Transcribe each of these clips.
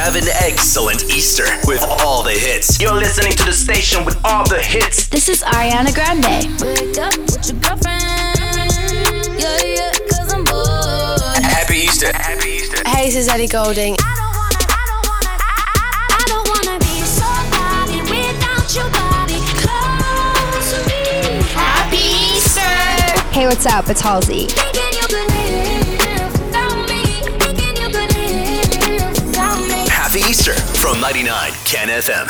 Have an excellent Easter with all the hits. You're listening to the station with all the hits. This is Ariana Grande. Wake up with your girlfriend. Yeah, 'cause I'm bored. Happy Easter. Happy Easter. Hey, this is Ellie Goulding. I don't wanna be somebody without your body close to me. Happy Easter. Hey, what's up? It's Halsey. Thinking you could live without me. Thinking you could live without me. Happy Easter from 99 Can FM.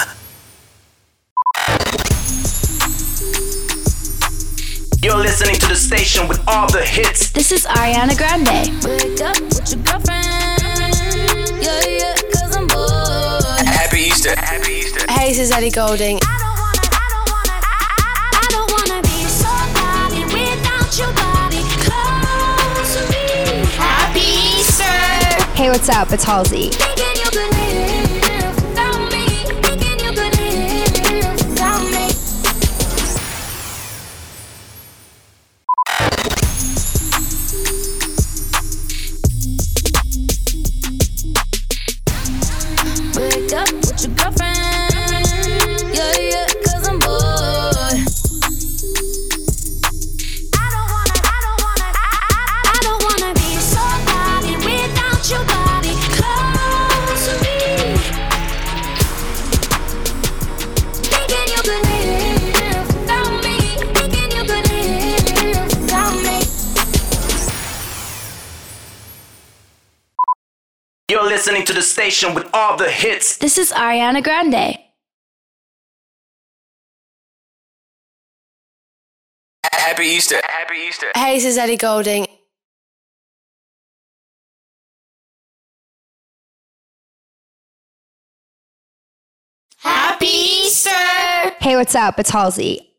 You're listening to the station with all the hits. This is Ariana Grande. Wake up with your girlfriend. Yeah, 'cause I'm bored. Happy Easter. Happy Easter. Hey, this is Ellie Goulding. I don't wanna be somebody without your body close to me. Happy Easter. Hey, what's up? It's Halsey. Thinking you could live without me. Thinking you could live without me. Wake up with your girlfriend. Yeah, 'cause I'm bored. I don't wanna be somebody without your body close to me. Thinking you could live without me. Thinking you could live without me. You're listening to the station with all the hits. This is Ariana Grande. Happy Easter. Happy Easter. Hey, this is Ellie Goulding. Happy Easter. Hey, what's up? It's Halsey.